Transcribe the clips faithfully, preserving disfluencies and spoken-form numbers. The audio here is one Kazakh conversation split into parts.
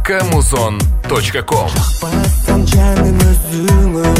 точка музон точка ком. Жақпасам жаным өзіңе,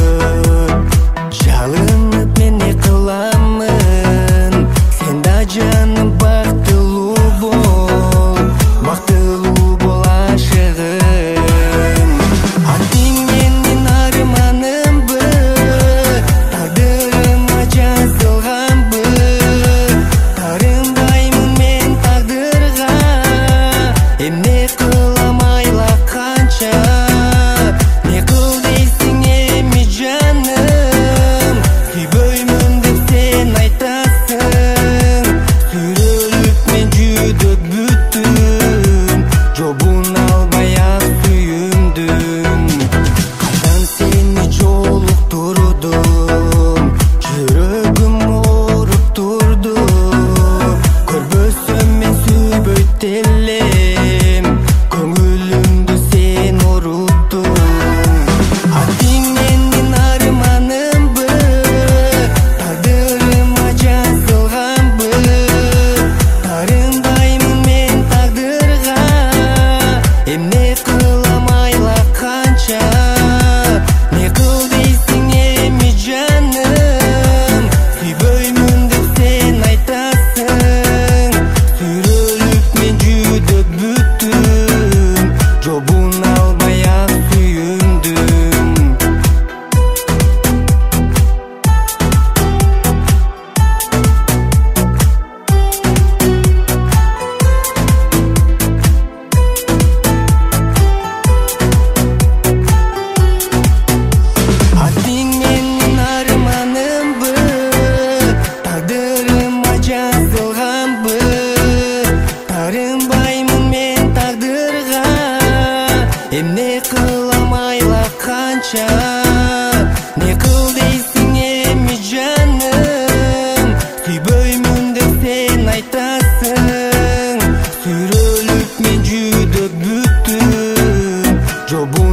жалынып мен не қыламын, сен да жаным бақтылы бол, бақтылы бол ашығым. Атың менің арманым бір, тағдырыма жазылған бір, тарынбаймын мен тағдырға, емне қылам айлаққанша. Не қыл дейсің еме жаным, сүйбеймін деп сен айтасың, сүріліп мен жүдіп бүттім, жобын албай-ақ сүйіндім. Қайдан сені жолықтырдым, жүрегім ұрып тұрды, көрбөсім мен сүйбөйтелем, көңілімді сен ұрыттың. Атың менің арманым бір, тағдырыма жазылған бір, тарынбаймын мен тағдырға, емне қылам айлаққанша. Не қыл дейсің еме жаным, сүйбеймін деп сен айтасың, сүріліп мен жүдіп бүттім, жобын албай-ақ сүйіндім. Атың менің арманым бір, тағдырыма жазылған бір, тарынбаймын мен тағдырға, емне қылам айлаққанша. Не қыл дейсің еме жаным, сүйбеймін деп сен айтасың, сүріліп мен жүдіп бүттім, жобын